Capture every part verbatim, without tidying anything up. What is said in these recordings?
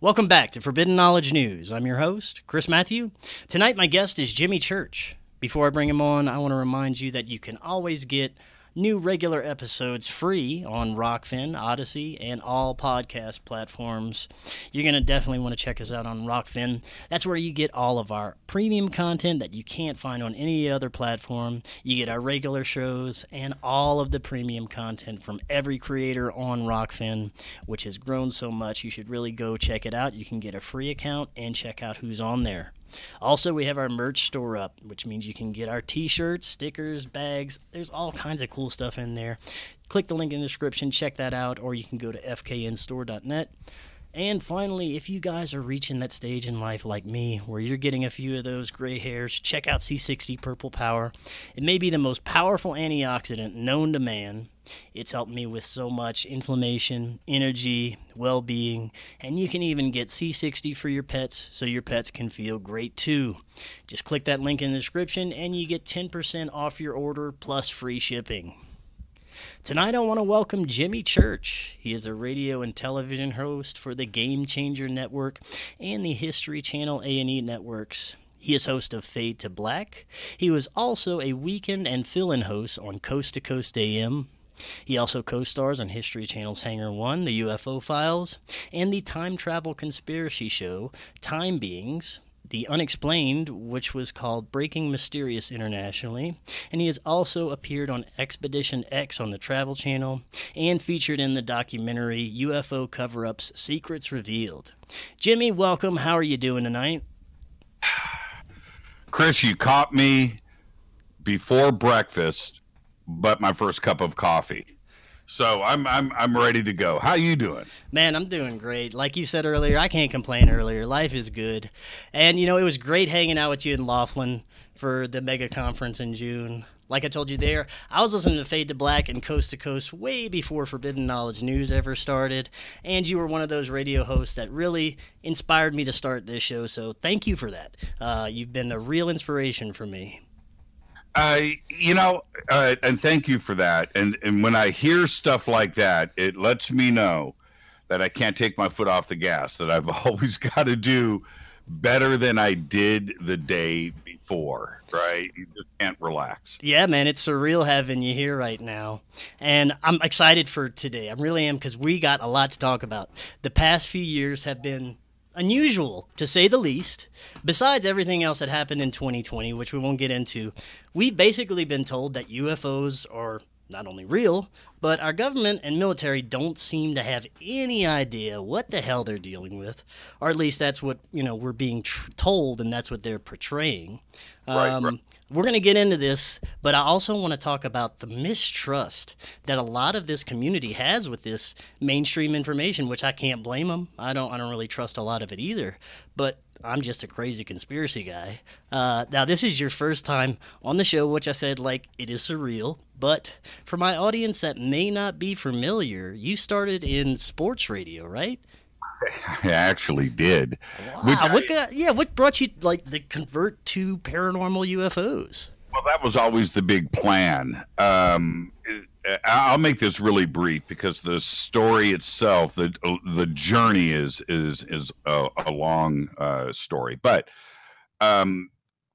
Welcome back to Forbidden Knowledge News. I'm your host, Chris Matthew. Tonight, my guest is Jimmy Church. Before I bring him on, I want to remind you that you can always get new regular episodes free on Rockfin, Odyssey, and all podcast platforms. You're going to definitely want to check us out on Rockfin. That's where you get all of our premium content that you can't find on any other platform. You get our regular shows and all of the premium content from every creator on Rockfin, which has grown so much. You should really go check it out. You can get a free account and check out who's on there. Also, we have our merch store up, which means you can get our t-shirts, stickers, bags. There's all kinds of cool stuff in there. Click the link in the description, check that out, or you can go to f k n store dot net. And finally, if you guys are reaching that stage in life like me, where you're getting a few of those gray hairs, check out C sixty Purple Power. It may be the most powerful antioxidant known to man. It's helped me with so much inflammation, energy, well-being, and you can even get C sixty for your pets so your pets can feel great too. Just click that link in the description and you get ten percent off your order plus free shipping. Tonight I want to welcome Jimmy Church. He is a radio and television host for the Game Changer Network and the History Channel A and E networks. He is host of Fade to Black. He was also a weekend and fill-in host on Coast to Coast A M. He also co-stars on History Channel's Hangar One, the U F O Files, and the time travel conspiracy show Time Beings, The Unexplained, which was called Breaking Mysterious internationally, and he has also appeared on Expedition X on the Travel Channel and featured in the documentary U F O Cover-Ups Secrets Revealed. Jimmy, welcome. How are you doing tonight? Chris, you caught me before breakfast, but my first cup of coffee. So I'm I'm I'm ready to go. How you doing? Man, I'm doing great. Like you said earlier, I can't complain earlier. Life is good. And, you know, it was great hanging out with you in Laughlin for the mega conference in June. Like I told you there, I was listening to Fade to Black and Coast to Coast way before Forbidden Knowledge News ever started. And you were one of those radio hosts that really inspired me to start this show. So thank you for that. Uh, you've been a real inspiration for me. Uh, you know, uh, and thank you for that. And and when I hear stuff like that, it lets me know that I can't take my foot off the gas, that I've always got to do better than I did the day before, right? You just can't relax. Yeah, man, it's surreal having you here right now. And I'm excited for today. I really am, because we got a lot to talk about. The past few years have been unusual, to say the least. Besides everything else that happened in twenty twenty, which we won't get into, we've basically been told that U F Os are not only real, but our government and military don't seem to have any idea what the hell they're dealing with, or at least that's what, you know, we're being tr- told, and that's what they're portraying. Right, Um, right. We're going to get into this, but I also want to talk about the mistrust that a lot of this community has with this mainstream information, which I can't blame them. I don't I don't really trust a lot of it either, but I'm just a crazy conspiracy guy. Uh, now, this is your first time on the show, which I said, like, it is surreal, but for my audience that may not be familiar, you started in sports radio, right? I actually did. Wow. Which I- what got, yeah, what brought you, like, the convert to paranormal U F Os? Well, that was always the big plan. Um, I'll make this really brief because the story itself, the the journey is is is a, a long uh, story. But um,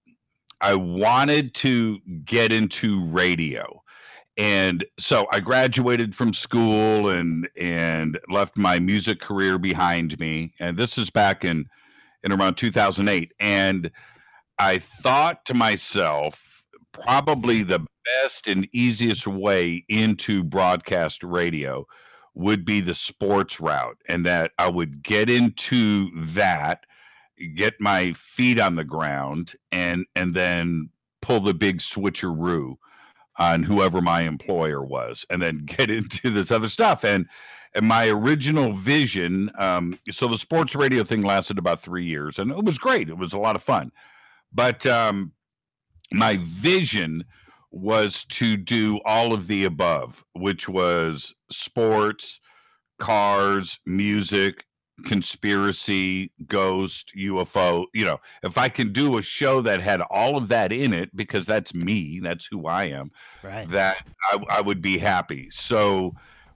I wanted to get into radio, and so I graduated from school and and left my music career behind me. And this is back in in around two thousand eight, and I thought to myself, probably the best and easiest way into broadcast radio would be the sports route, and that I would get into that, get my feet on the ground, and and then pull the big switcheroo on whoever my employer was, and then get into this other stuff. And and my original vision, um, so the sports radio thing lasted about three years, and it was great. It was a lot of fun. But um, my vision was to do all of the above, which was sports, cars, music, conspiracy, ghost, U F O. You know, if I can do a show that had all of that in it, because that's me, that's who I am, Right. that I, I would be happy. So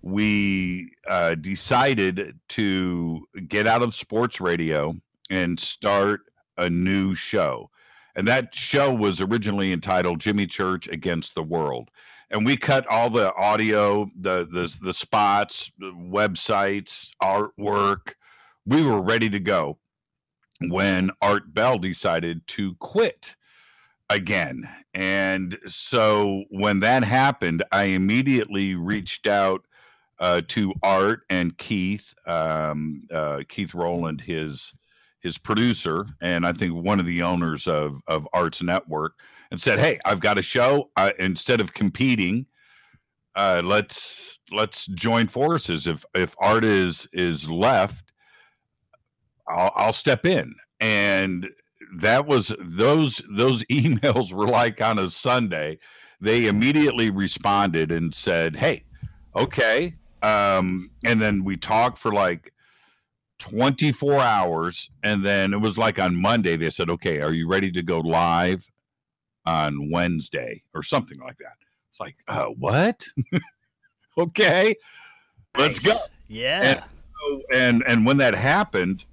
we uh, decided to get out of sports radio and start a new show. And that show was originally entitled Jimmy Church Against the World. And we cut all the audio, the the, the spots, the websites, artwork. We were ready to go when Art Bell decided to quit again. And so when that happened, I immediately reached out uh, to Art and Keith, um, uh, Keith Rowland, his his producer, and I think one of the owners of of Art's Network, and said, "Hey, I've got a show. Uh, instead of competing, uh, let's let's join forces. If if Art is is left, I'll, I'll step in." And that was those those emails were like on a Sunday. They immediately responded and said, "Hey, okay." Um, and then we talked for like twenty-four hours, and then it was like on Monday they said, "Okay, are you ready to go live on Wednesday?" or something like that. It's like, uh, what? Okay, let's Nice. go. Yeah. And, and and when that happened,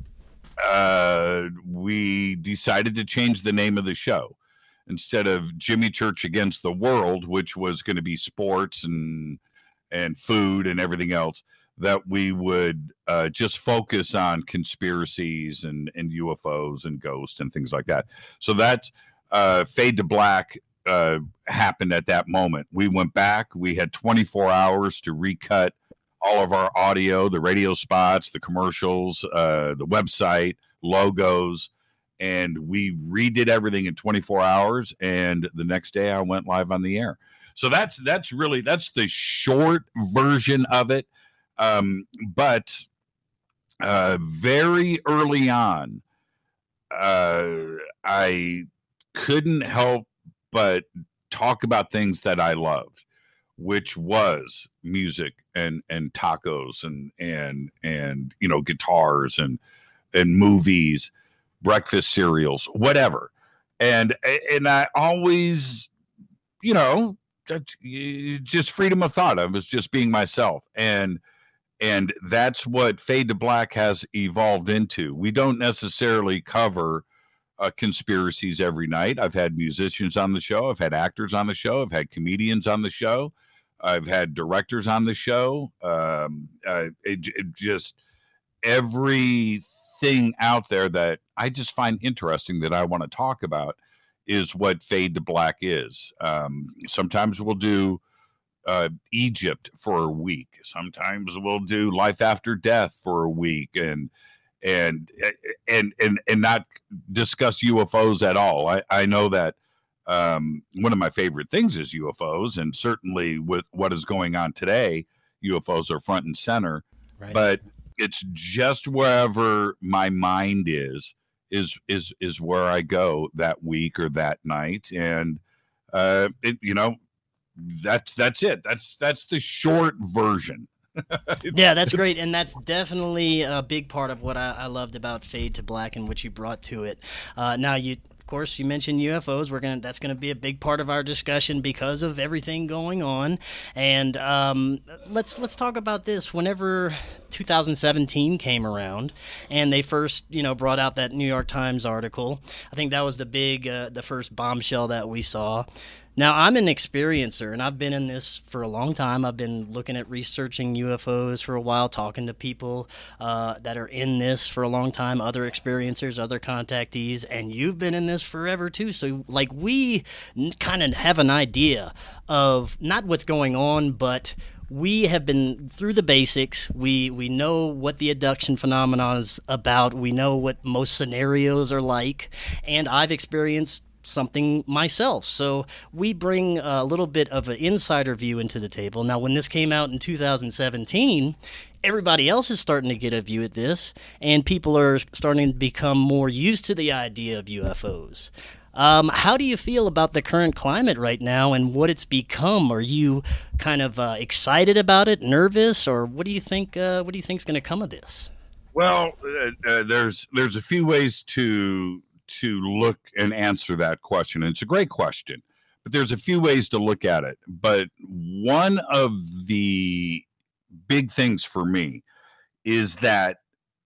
uh, we decided to change the name of the show. Instead of Jimmy Church Against the World, which was going to be sports and and food and everything else, that we would uh, just focus on conspiracies and, and U F Os and ghosts and things like that. So that uh, Fade to Black uh, happened at that moment. We went back. We had twenty-four hours to recut all of our audio, the radio spots, the commercials, uh, the website, logos, and we redid everything in twenty-four hours. And the next day I went live on the air. So that's that's really that's the short version of it. Um, but uh, very early on, uh, I couldn't help but talk about things that I loved, which was music and and tacos and and and you know guitars and and movies, breakfast cereals, whatever. And and I always, you know, just freedom of thought. I was just being myself. And and that's what Fade to Black has evolved into. We don't necessarily cover uh, conspiracies every night. I've had musicians on the show. I've had actors on the show. I've had comedians on the show. I've had directors on the show. Um, uh, it, it just everything out there that I just find interesting that I want to talk about is what Fade to Black is. Um, sometimes we'll do uh, Egypt for a week. Sometimes we'll do life after death for a week, and and and and and not discuss U F Os at all. I, I know that um, one of my favorite things is U F Os, and certainly with what is going on today, U F Os are front and center. Right. But it's just wherever my mind is. is is is where I go that week or that night, and uh it, you know that's that's it that's that's the short version. Yeah, that's great, and that's definitely a big part of what I, I loved about Fade to Black and what you brought to it. Uh, now, you, of course, you mentioned U F Os. We're gonna that's gonna be a big part of our discussion because of everything going on. And um, let's let's talk about this. Whenever two thousand seventeen came around, and they first you know brought out that New York Times article, I think that was the big uh, the first bombshell that we saw. Now, I'm an experiencer, and I've been in this for a long time. I've been looking at researching U F Os for a while, talking to people uh, that are in this for a long time, other experiencers, other contactees, and you've been in this forever, too. So, like, we kind of have an idea of not what's going on, but we have been through the basics. We we know what the abduction phenomenon is about. We know what most scenarios are like, and I've experienced something myself. So we bring a little bit of an insider view into the table. Now, when this came out in two thousand seventeen, everybody else is starting to get a view at this, and people are starting to become more used to the idea of U F Os. Um, how do you feel about the current climate right now and what it's become? Are you kind of uh, excited about it, nervous, or what do you think? Uh, what do you think is going to come of this? Well, uh, uh, there's there's a few ways to to look and answer that question. And it's a great question, but there's a few ways to look at it. But one of the big things for me is that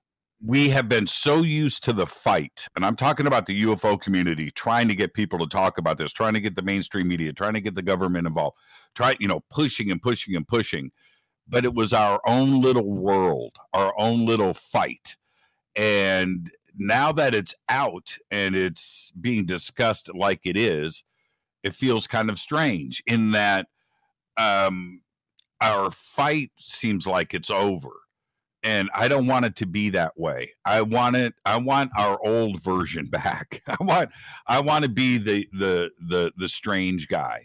we have been so used to the fight, and I'm talking about the U F O community, trying to get people to talk about this, trying to get the mainstream media, trying to get the government involved, try, you know, pushing and pushing and pushing. But it was our own little world, our own little fight. And now that it's out and it's being discussed like it is, it feels kind of strange in that um, our fight seems like it's over. And I don't want it to be that way. I want it. I want our old version back. I want. I want to be the the the the strange guy,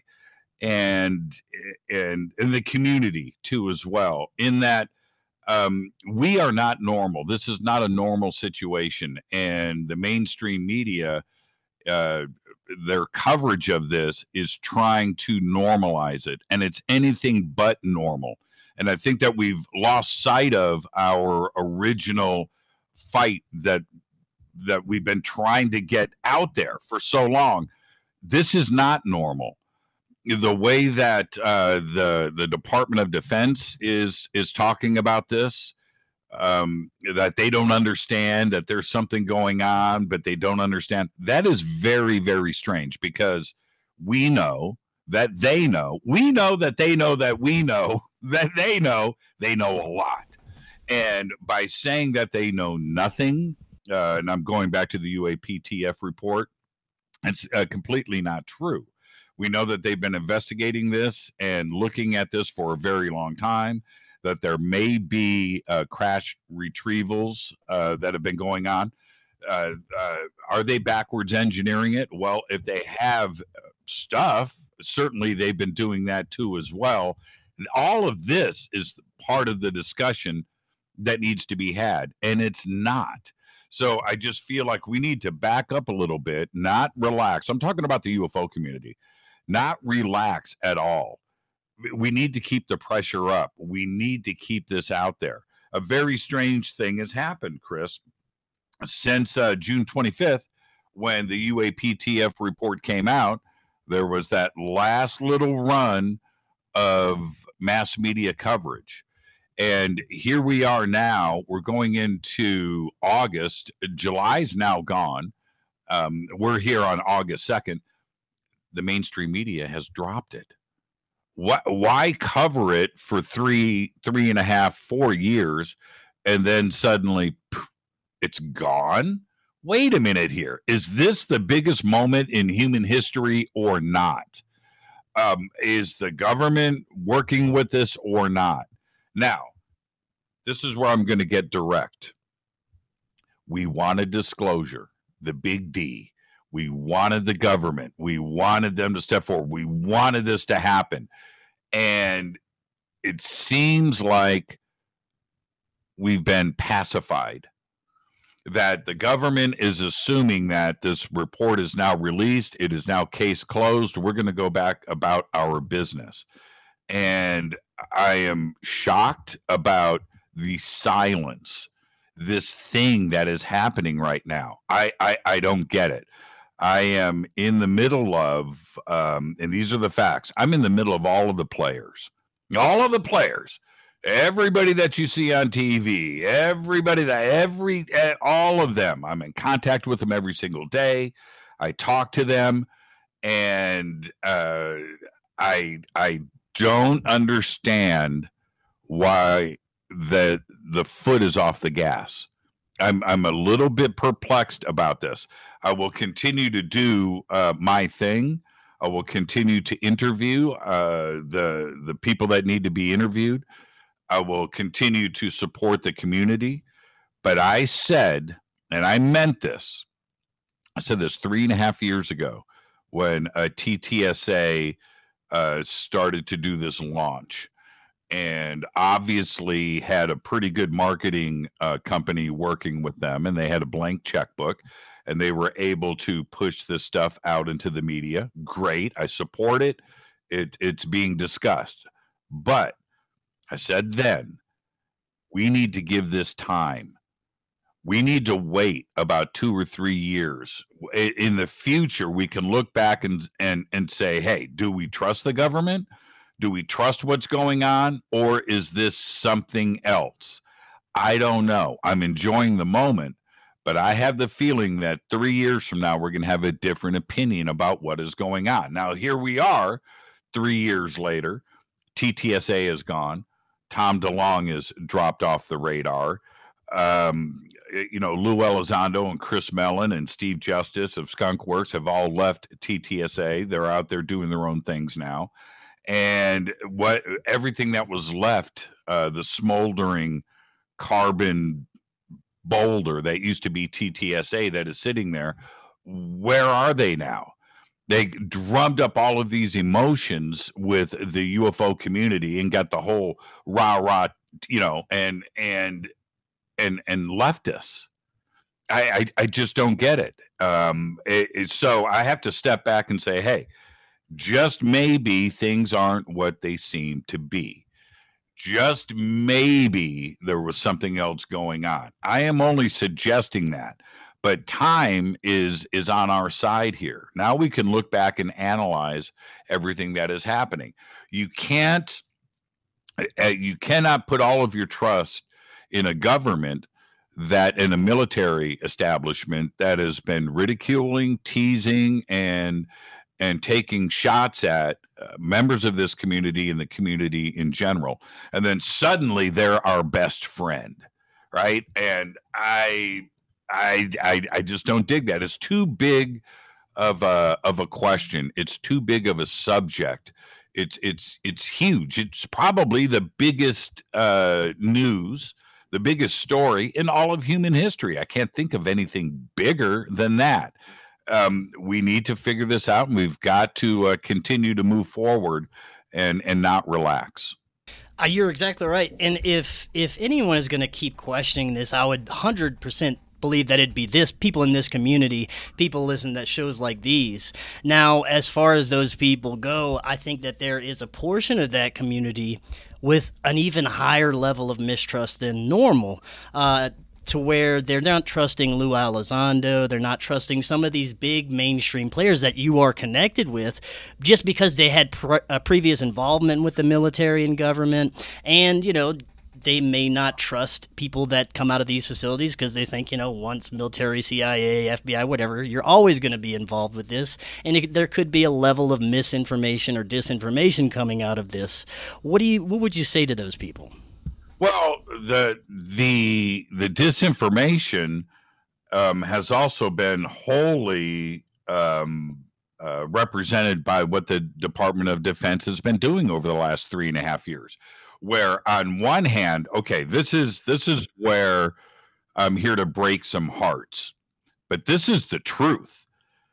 and and in the community too as well. In that um, we are not normal. This is not a normal situation, and the mainstream media, uh, their coverage of this is trying to normalize it, and it's anything but normal. And I think that we've lost sight of our original fight that that we've been trying to get out there for so long. This is not normal. The way that uh, the the Department of Defense is is talking about this, um, that they don't understand that there's something going on, but they don't understand. That is very, very strange because we know that they know. We know that they know that we know that they know they know a lot. And by saying that they know nothing, uh, and I'm going back to the U A P T F report, it's uh, completely not true. We know that they've been investigating this and looking at this for a very long time, that there may be uh, crash retrievals uh, that have been going on. Uh, uh, are they backwards engineering it? Well, if they have stuff, certainly they've been doing that too as well. All of this is part of the discussion that needs to be had, and it's not. So I just feel like we need to back up a little bit, not relax. I'm talking about the U F O community, not relax at all. We need to keep the pressure up. We need to keep this out there. A very strange thing has happened, Chris, since uh, June twenty-fifth, when the U A P T F report came out. There was that last little run of mass media coverage. And here we are now. We're going into August. July's now gone. Um, we're here on August second. The mainstream media has dropped it. Why, why cover it for three, three and a half, four years, and then suddenly poof, it's gone? Wait a minute here. Is this the biggest moment in human history or not? Um, is the government working with this or not? Now, this is where I'm going to get direct. We wanted disclosure, the big D. We wanted the government. We wanted them to step forward. We wanted this to happen. And it seems like we've been pacified. That the government is assuming that this report is now released. It is now case closed. We're going to go back about our business. And I am shocked about the silence, this thing that is happening right now. I, I, I don't get it. I am in the middle of, um, and these are the facts, I'm in the middle of all of the players, all of the players. Everybody that you see on T V, everybody that every, all of them, I'm in contact with them every single day. I talk to them, and uh, I I don't understand why the the foot is off the gas. I'm I'm a little bit perplexed about this. I will continue to do uh, my thing. I will continue to interview uh, the the people that need to be interviewed. I will continue to support the community. But I said, and I meant this, I said this three and a half years ago when a T T S A uh, started to do this launch, and obviously had a pretty good marketing uh, company working with them, and they had a blank checkbook, and they were able to push this stuff out into the media. Great. I support it. It it's being discussed. But I said then, we need to give this time. We need to wait about two or three years. In the future, we can look back and and and say, hey, do we trust the government? Do we trust what's going on, or is this something else? I don't know. I'm enjoying the moment, but I have the feeling that three years from now, we're going to have a different opinion about what is going on. Now, here we are, three years later. T T S A is gone. Tom DeLonge is dropped off the radar. Um, you know, Lou Elizondo and Chris Mellon and Steve Justice of Skunk Works have all left T T S A. They're out there doing their own things now. And what everything that was left, uh, the smoldering carbon boulder that used to be T T S A that is sitting there, where are they now? They drummed up all of these emotions with the U F O community and got the whole rah rah, you know, and and and and left us. I I, I just don't get it. Um, it, it. So I have to step back and say, hey, just maybe things aren't what they seem to be. Just maybe there was something else going on. I am only suggesting that. But time is is on our side here. Now we can look back and analyze everything that is happening. You can't, uh, you cannot put all of your trust in a government that, in a military establishment that has been ridiculing, teasing, and and taking shots at uh, members of this community and the community in general. And then suddenly they're our best friend, right? And I. I, I I just don't dig that. It's too big of a of a question. It's too big of a subject. It's it's it's huge. It's probably the biggest uh, news, the biggest story in all of human history. I can't think of anything bigger than that. Um, we need to figure this out, and we've got to uh, continue to move forward and and not relax. Uh, you're exactly right. And if if anyone is going to keep questioning this, I would one hundred percent believe that it'd be this people in this community, people listen to shows like these. Now, as far as those people go, I think that there is a portion of that community with an even higher level of mistrust than normal, uh, to where they're not trusting Lou Elizondo, they're not trusting some of these big mainstream players that you are connected with just because they had pre- a previous involvement with the military and government. And, you know, they may not trust people that come out of these facilities because they think, you know, once military, C I A, F B I, whatever, you're always going to be involved with this. And it, there could be a level of misinformation or disinformation coming out of this. What do you, what would you say to those people? Well, the the the disinformation um, has also been wholly um, uh, represented by what the Department of Defense has been doing over the last three and a half years. Where on one hand, okay, this is this is where I'm here to break some hearts, but this is the truth.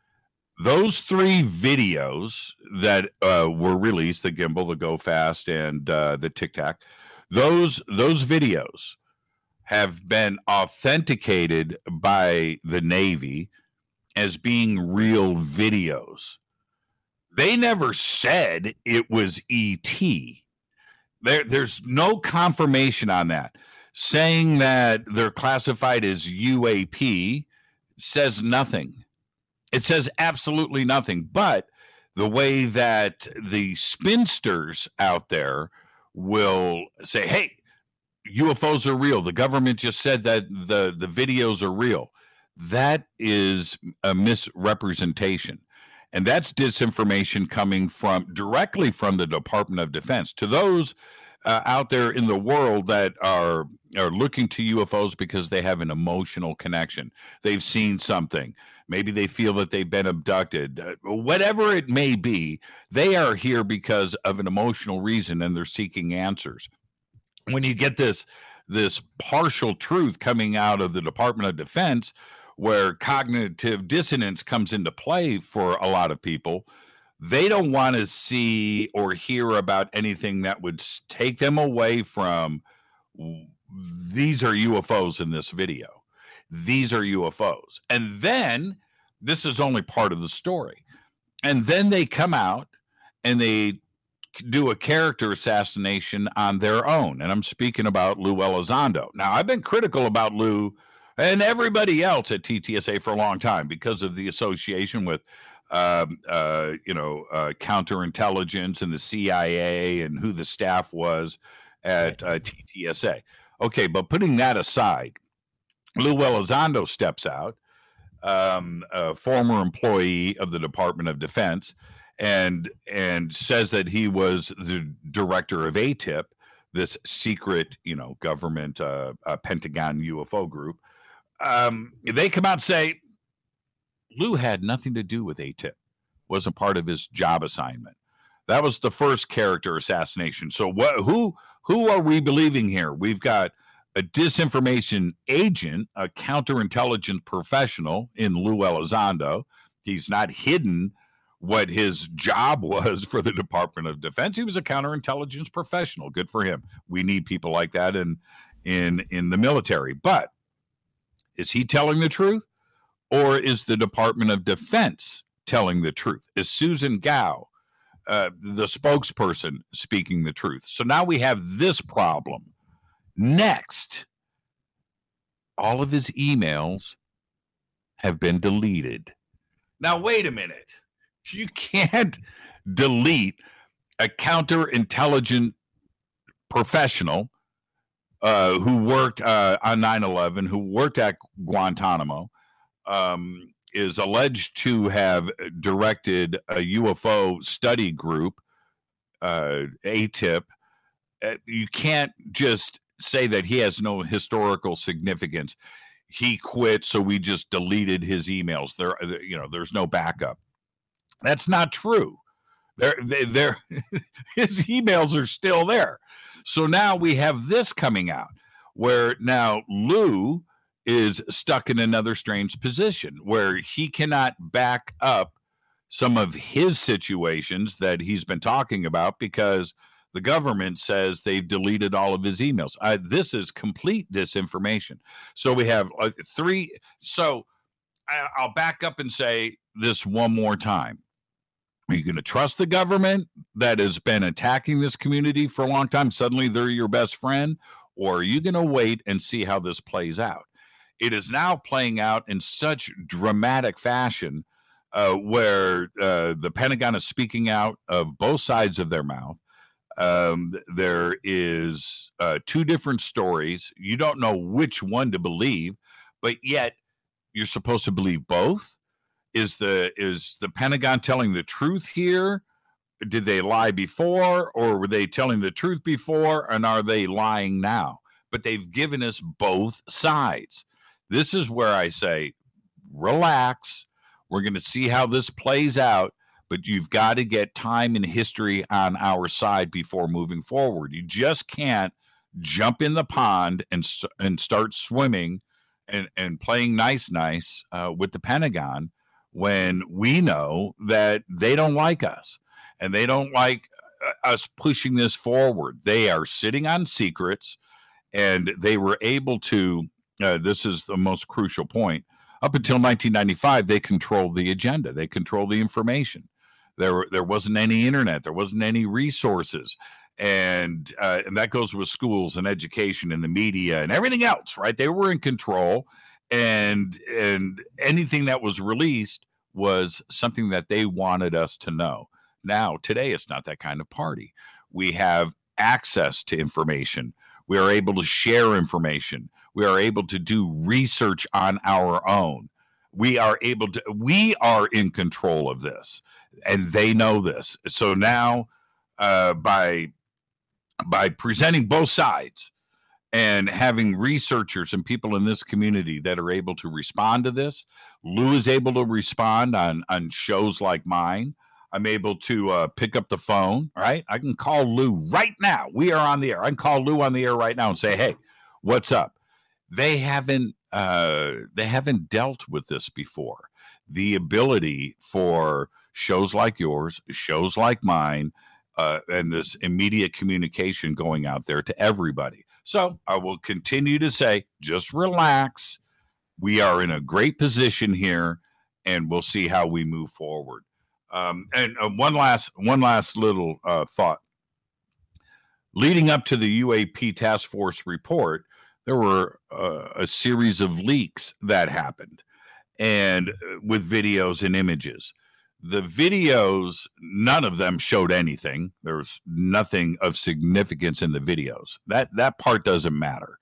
Those three videos that uh, were released, the gimbal, the Go Fast, and uh, the Tic Tac, those those videos have been authenticated by the Navy as being real videos. They never said it was E T. There, there's no confirmation on that. Saying that they're classified as U A P says nothing. It says absolutely nothing. But the way that the spinsters out there will say, hey, U F Os are real. The government just said that the, the videos are real. That is a misrepresentation. And that's disinformation coming from directly from the Department of Defense to those uh, out there in the world that are are looking to U F Os because they have an emotional connection. They've seen something. Maybe they feel that they've been abducted. Uh, whatever it may be, they are here because of an emotional reason, and they're seeking answers. When you get this this partial truth coming out of the Department of Defense, where cognitive dissonance comes into play for a lot of people, they don't want to see or hear about anything that would take them away from these are U F Os in this video. These are U F Os. And then this is only part of the story. And then they come out and they do a character assassination on their own. And I'm speaking about Lou Elizondo. Now, I've been critical about Lou and everybody else at T T S A for a long time because of the association with um, uh, you know, uh, counterintelligence and the C I A and who the staff was at uh, T T S A. Okay, but putting that aside, Lou Elizondo steps out, um, a former employee of the Department of Defense, and and says that he was the director of A T I P, this secret, you know, government uh, uh, Pentagon U F O group. Um, they come out and say Lou had nothing to do with A T I P, wasn't part of his job assignment. That was the first character assassination. So what? Who who are we believing here? We've got a disinformation agent, a counterintelligence professional in Lou Elizondo. He's not hidden what his job was for the Department of Defense. He was a counterintelligence professional. Good for him. We need people like that in in in the military. But is he telling the truth, or is the Department of Defense telling the truth? Is Susan Gao, uh, the spokesperson, speaking the truth? So now we have this problem. Next, all of his emails have been deleted. Now, wait a minute. You can't delete a counterintelligence professional uh, who worked uh, on nine eleven, who worked at Guantanamo, um, is alleged to have directed a U F O study group, uh, A T I P. Uh, you can't just say that he has no historical significance. He quit, so we just deleted his emails. There, you know, there's no backup. That's not true. They're, they, they're, his emails are still there. So now we have this coming out where now Lou is stuck in another strange position where he cannot back up some of his situations that he's been talking about because the government says they've deleted all of his emails. Uh, this is complete disinformation. So we have uh, three. So I, I'll back up and say this one more time. Are you going to trust the government that has been attacking this community for a long time? Suddenly they're your best friend? Or are you going to wait and see how this plays out? It is now playing out in such dramatic fashion uh, where uh, the Pentagon is speaking out of both sides of their mouth. Um, there is uh, two different stories. You don't know which one to believe, but yet you're supposed to believe both. Is the is the Pentagon telling the truth here? Did they lie before, or were they telling the truth before, and are they lying now? But they've given us both sides. This is where I say, relax. We're going to see how this plays out. But you've got to get time and history on our side before moving forward. You just can't jump in the pond and and start swimming and, and playing nice, nice uh, with the Pentagon when we know that they don't like us and they don't like us pushing this forward. They are sitting on secrets, and they were able to, uh, this is the most crucial point, up until nineteen ninety-five, they controlled the agenda. They controlled the information. There, there wasn't any internet. There wasn't any resources. And, uh, and that goes with schools and education and the media and everything else, right? They were in control, and, and anything that was released was something that they wanted us to know. Now, today, it's not that kind of party. We have access to information. We are able to share information. We are able to do research on our own. We are able to, we are in control of this, and they know this. So now, uh, by, by presenting both sides and having researchers and people in this community that are able to respond to this, Lou is able to respond on, on shows like mine. I'm able to uh, pick up the phone, right? I can call Lou right now. We are on the air. I can call Lou on the air right now and say, hey, what's up? They haven't uh, they haven't dealt with this before. The ability for shows like yours, shows like mine, uh, and this immediate communication going out there to everybody. So I will continue to say, just relax. We are in a great position here, and we'll see how we move forward. Um, and uh, one last one last little uh, thought. Leading up to the U A P Task Force report, there were uh, a series of leaks that happened, and uh, with videos and images. The videos, none of them showed anything. There was nothing of significance in the videos. That that part doesn't matter.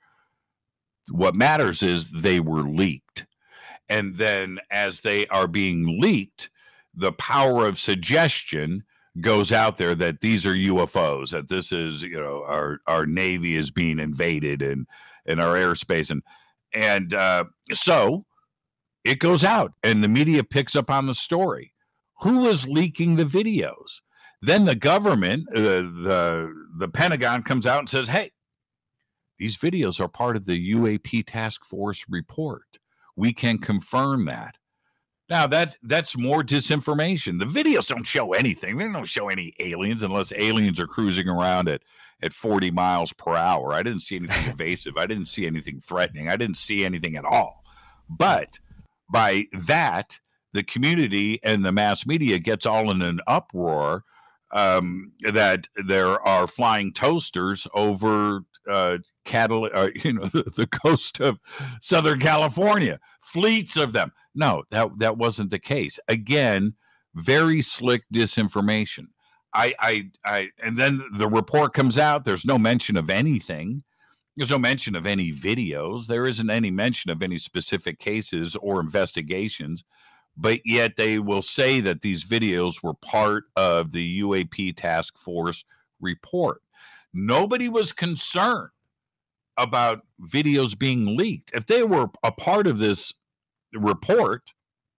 What matters is they were leaked. And then as they are being leaked, the power of suggestion goes out there that these are U F Os, that this is, you know, our, our Navy is being invaded and, and our airspace. And, and uh, so it goes out and the media picks up on the story. Who is leaking the videos? Then the government, uh, the, the Pentagon comes out and says, hey, these videos are part of the U A P task force report. We can confirm that. Now, that, that's more disinformation. The videos don't show anything. They don't show any aliens unless aliens are cruising around at, at forty miles per hour. I didn't see anything invasive. I didn't see anything threatening. I didn't see anything at all. But by that, the community and the mass media gets all in an uproar um, that there are flying toasters over uh, cattle, uh, you know, the, the coast of Southern California, fleets of them. No, that that wasn't the case. Again, very slick disinformation. I, I, I, and then the report comes out. There's no mention of anything. There's no mention of any videos. There isn't any mention of any specific cases or investigations. But yet they will say that these videos were part of the U A P task force report. Nobody was concerned about videos being leaked. If they were a part of this report,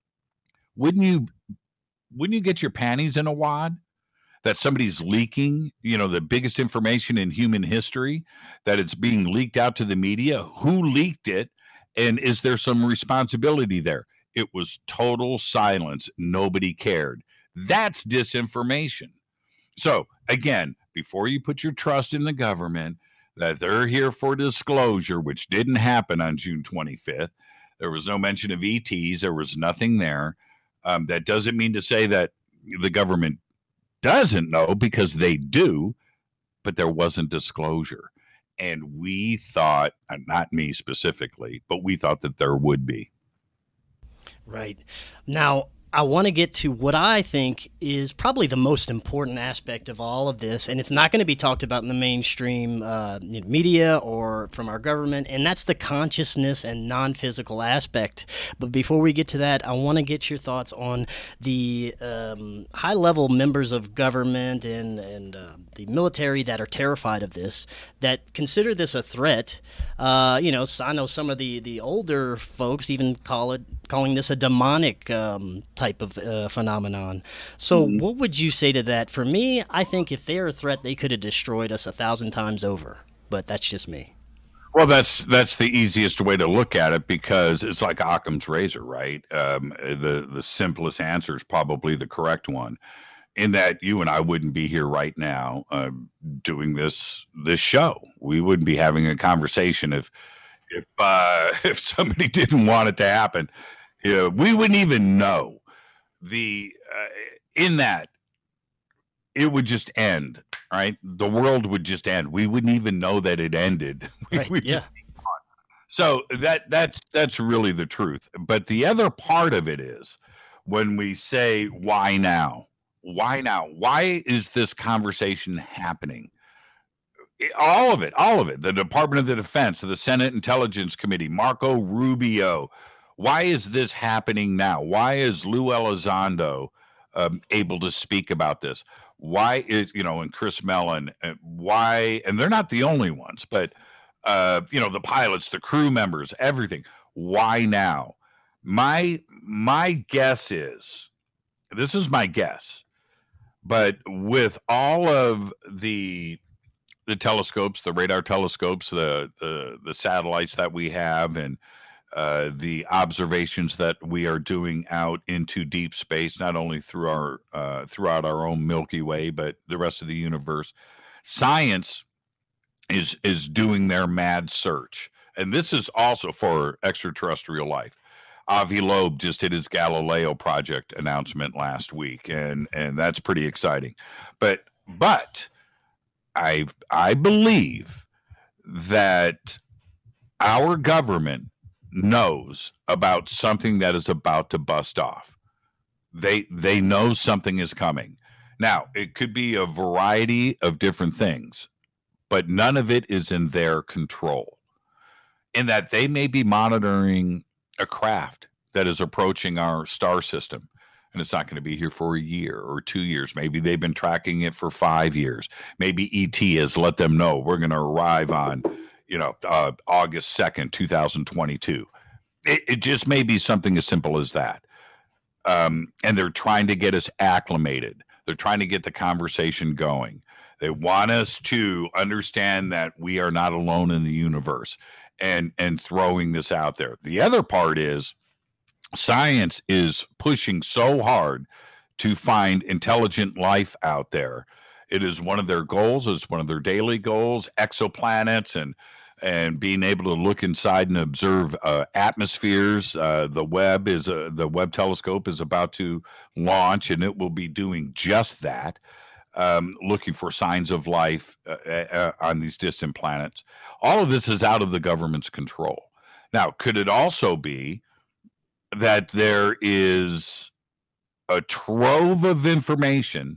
wouldn't you wouldn't you get your panties in a wad that somebody's leaking, you know, the biggest information in human history, that it's being leaked out to the media? Who leaked it? And is there some responsibility there? It was total silence. Nobody cared. That's disinformation. So again, before you put your trust in the government, that they're here for disclosure, which didn't happen on June twenty-fifth. There was no mention of E Ts. There was nothing there. Um, that doesn't mean to say that the government doesn't know, because they do, but there wasn't disclosure. And we thought, not me specifically, but we thought that there would be. Right. Now, I want to get to what I think is probably the most important aspect of all of this, and it's not going to be talked about in the mainstream uh, media or from our government, and that's the consciousness and non-physical aspect. But before we get to that, I want to get your thoughts on the um, high-level members of government and, and uh, the military that are terrified of this, that consider this a threat. Uh, you know, I know some of the, the older folks even call it calling this a demonic um, type of uh, phenomenon. So mm-hmm. What would you say to that? For me, I think if they're a threat, they could have destroyed us a thousand times over. But that's just me. Well, that's that's the easiest way to look at it, because it's like Occam's razor, right? Um, the the simplest answer is probably the correct one, in that you and I wouldn't be here right now uh, doing this this show. We wouldn't be having a conversation if if uh, if somebody didn't want it to happen. You know, we wouldn't even know. The uh, in that it would just end, right? The world would just end. We wouldn't even know that it ended. Right, we yeah. So that that's that's really the truth. But the other part of it is when we say, why now? Why now? Why is this conversation happening? All of it, all of it. The Department of the Defense, the Senate Intelligence Committee, Marco Rubio. Why is this happening now? Why is Lou Elizondo um, able to speak about this? Why is, you know, and Chris Mellon, uh, why, and they're not the only ones, but, uh, you know, the pilots, the crew members, everything. Why now? My, my guess is, this is my guess, but with all of the, the telescopes, the radar telescopes, the, the, the satellites that we have, and Uh, the observations that we are doing out into deep space, not only through our uh, throughout our own Milky Way, but the rest of the universe. Science is is doing their mad search, and this is also for extraterrestrial life. Avi Loeb just did his Galileo project announcement last week, and and that's pretty exciting. But but I I believe that our government knows about something that is about to bust off. They they know something is coming. Now, it could be a variety of different things, but none of it is in their control. In that they may be monitoring a craft that is approaching our star system, and it's not going to be here for a year or two years. Maybe they've been tracking it for five years. Maybe E T has let them know we're going to arrive on, you know, uh, August second, two thousand twenty-two. It, it just may be something as simple as that. Um, and they're trying to get us acclimated. They're trying to get the conversation going. They want us to understand that we are not alone in the universe, and and throwing this out there. The other part is science is pushing so hard to find intelligent life out there. It is one of their goals. It's one of their daily goals, exoplanets and and being able to look inside and observe uh, atmospheres. Uh, the Webb is a, the Webb telescope is about to launch, and it will be doing just that, um, looking for signs of life uh, uh, on these distant planets. All of this is out of the government's control. Now, could it also be that there is a trove of information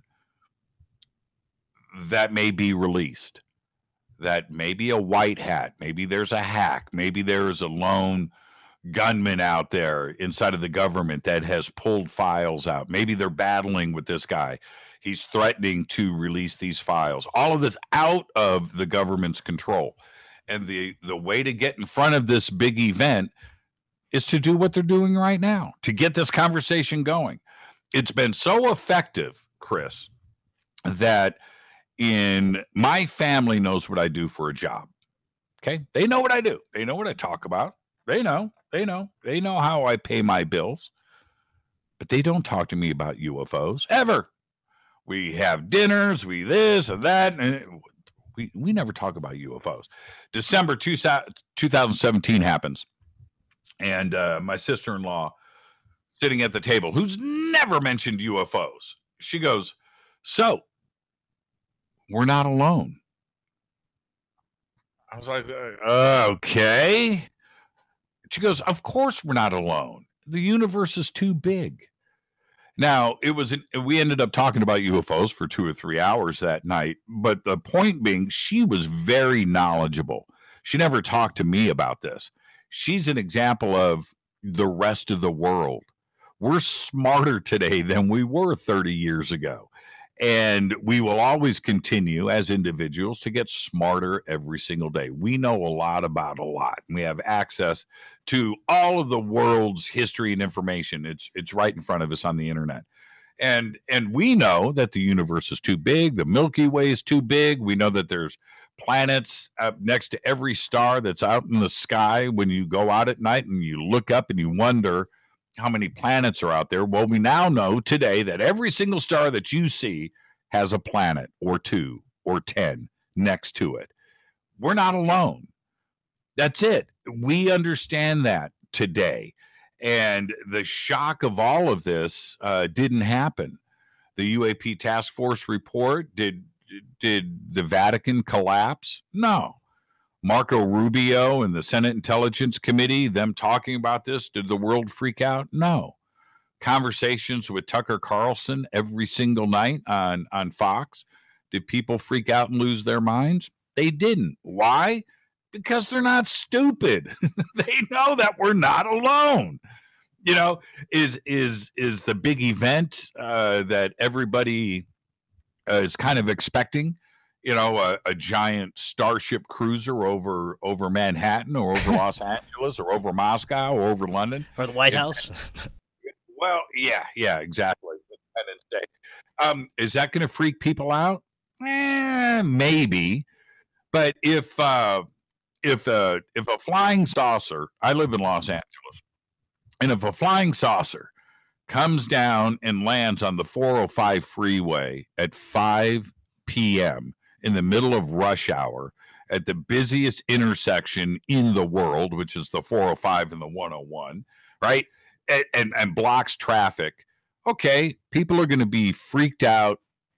that may be released? That maybe a white hat, maybe there's a hack, maybe there is a lone gunman out there inside of the government that has pulled files out. Maybe they're battling with this guy. He's threatening to release these files. All of this out of the government's control. And the, the way to get in front of this big event is to do what they're doing right now, to get this conversation going. It's been so effective, Chris, that in my family knows what I do for a job. Okay. They know what I do. They know what I talk about. They know, they know, they know how I pay my bills, but they don't talk to me about U F Os ever. We have dinners, we this and that. And we, we never talk about U F Os. December two thousand seventeen happens. And uh, my sister-in-law sitting at the table, who's never mentioned U F Os. She goes, so we're not alone. I was like, uh, okay. She goes, of course we're not alone. The universe is too big. Now, it was, we ended up talking about U F Os for two or three hours that night. But the point being, she was very knowledgeable. She never talked to me about this. She's an example of the rest of the world. We're smarter today than we were thirty years ago. And we will always continue as individuals to get smarter every single day. We know a lot about a lot. We have access to all of the world's history and information. It's it's right in front of us on the internet. And and we know that the universe is too big. The Milky Way is too big. We know that there's planets up next to every star that's out in the sky. When you go out at night and you look up and you wonder how many planets are out there. Well, we now know today that every single star that you see has a planet or two or ten next to it. We're not alone. That's it. We understand that today. And the shock of all of this uh, didn't happen. The U A P task force report, did, did the Vatican collapse? No. Marco Rubio and the Senate Intelligence Committee, them talking about this, did the world freak out? No. Conversations with Tucker Carlson every single night on, on Fox, did people freak out and lose their minds? They didn't. Why? Because they're not stupid. They know that we're not alone. You know, is is is the big event uh, that everybody uh, is kind of expecting, you know, a, a giant starship cruiser over over Manhattan or over Los Angeles or over Moscow or over London or the White is, House. Well, yeah, yeah, exactly. Independence Day. Um, is that going to freak people out? Eh, maybe. But if uh, if uh, if a flying saucer, I live in Los Angeles, and if a flying saucer comes down and lands on the four oh five freeway at five p.m. in the middle of rush hour at the busiest intersection in the world, which is the four oh five and the one oh one, right? And, and, and blocks traffic. Okay, people are going to be freaked out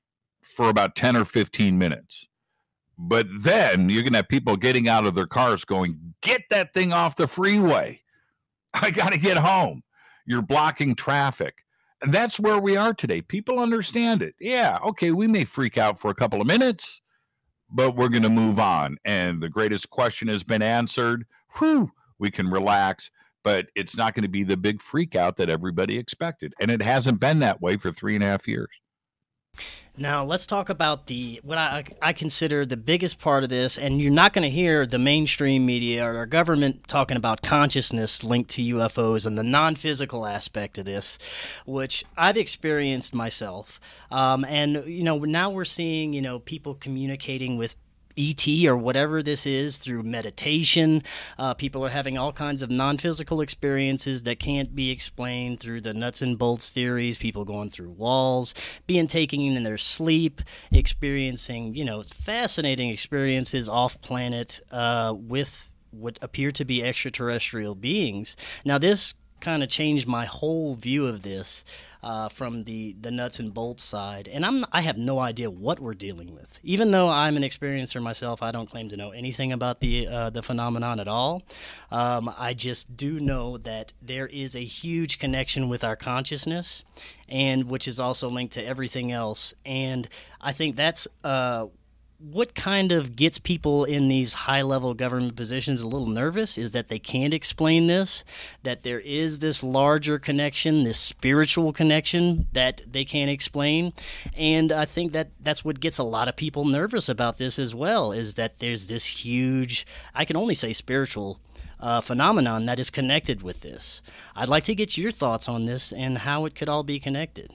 for about ten or fifteen minutes. But then you're going to have people getting out of their cars going, get that thing off the freeway. I got to get home. You're blocking traffic. And that's where we are today. People understand it. Yeah, okay, we may freak out for a couple of minutes, but we're going to move on. And the greatest question has been answered. Whew, we can relax, but it's not going to be the big freak out that everybody expected. And it hasn't been that way for three and a half years. Now let's talk about the what I, I consider the biggest part of this, and you're not going to hear the mainstream media or our government talking about consciousness linked to U F Os and the non-physical aspect of this, which I've experienced myself. Um, and you know, now we're seeing you know people communicating with E T or whatever this is through meditation. Uh, people are having all kinds of non-physical experiences that can't be explained through the nuts and bolts theories. People going through walls, being taken in their sleep, experiencing, you know, fascinating experiences off planet uh, with what appear to be extraterrestrial beings. Now, this kind of changed my whole view of this. Uh, from the, the nuts and bolts side, and I'm I have no idea what we're dealing with. Even though I'm an experiencer myself, I don't claim to know anything about the uh, the phenomenon at all. Um, I just do know that there is a huge connection with our consciousness, and which is also linked to everything else. And I think that's uh, what kind of gets people in these high-level government positions a little nervous is that they can't explain this, that there is this larger connection, this spiritual connection that they can't explain. And I think that that's what gets a lot of people nervous about this as well, is that there's this huge, I can only say spiritual, uh, phenomenon that is connected with this. I'd like to get your thoughts on this and how it could all be connected.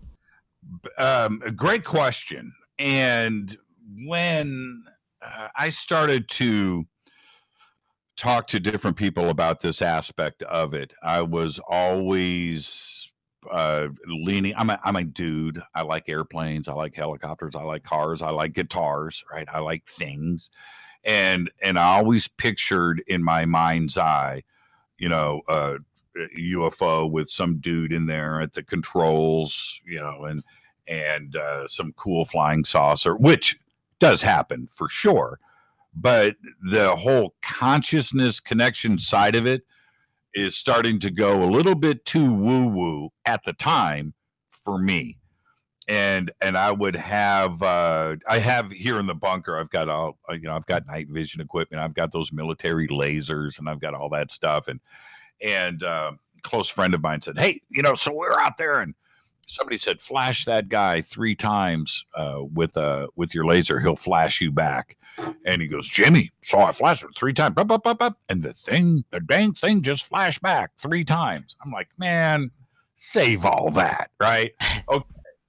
Um, a great question. And when uh, I started to talk to different people about this aspect of it, I was always uh, leaning. I'm a, I'm a dude. I like airplanes. I like helicopters. I like cars. I like guitars, right? I like things. And, and I always pictured in my mind's eye, you know, uh, U F O with some dude in there at the controls, you know, and, and uh, some cool flying saucer, which does happen for sure, but the whole consciousness connection side of it is starting to go a little bit too woo-woo at the time for me. And and I would have uh, I have here in the bunker, I've got all you know, I've got night vision equipment, I've got those military lasers, and I've got all that stuff. And and uh, a close friend of mine said, "Hey, you know, so we're out there and." Somebody said, flash that guy three times uh, with uh, with your laser. He'll flash you back. And he goes, Jimmy, so I flashed it three times. Bup, bup, bup, bup, and the thing, the dang thing just flashed back three times. I'm like, man, save all that, right? Okay.